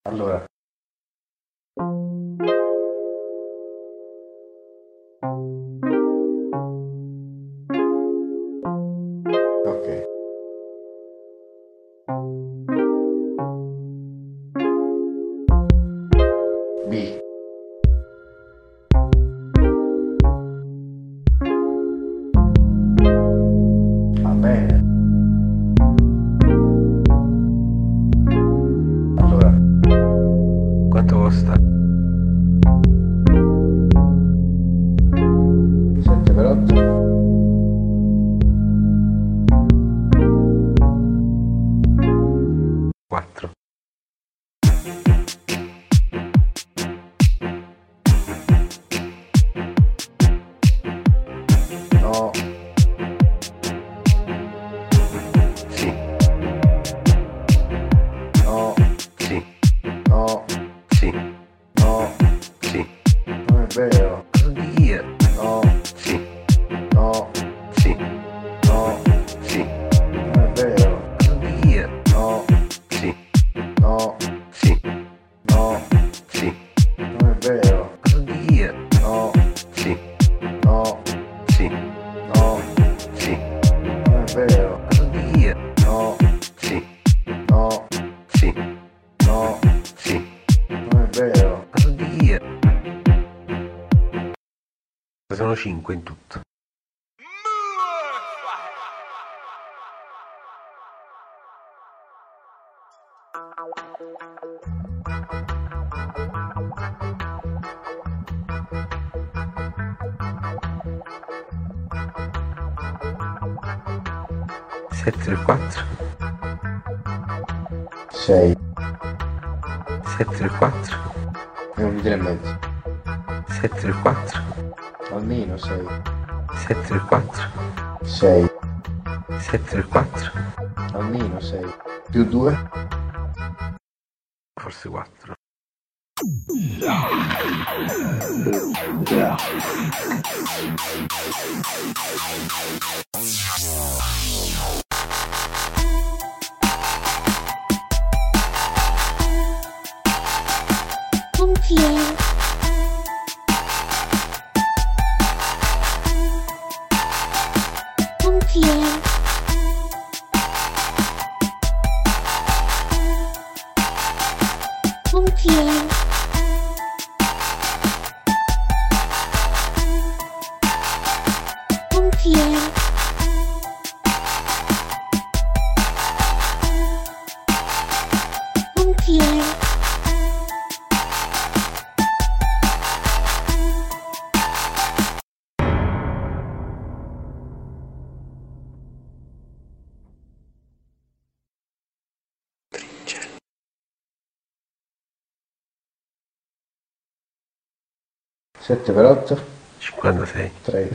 Allora, ok. B. Va bene. Allora, Quanto costa? 7 per 8. Quattro. No. Sì, No. sì, No. sì, No. sì. Non è vero. Via. No. Sì, No. sì, No. sì. Non è vero. Via. No. Sì, No. sì, No. sì. Non è vero. Via. No. Sì, No. sì, No. sì. Non è vero. Via. No. Sì, No. sì, No. sì. Non è vero. Via. Sono cinque in tutto. Sette per quattro. 6. 7 per 4. È un litro e mezzo. 7 per 4. Almeno 6. 7 per 4. 6. 7 per 4. Almeno 6. Più 2. Forse 4. Pompiere. Pompiere. Pompiere. Pompiere. Pompiere. Trincea. 7 per 8. 56. 3.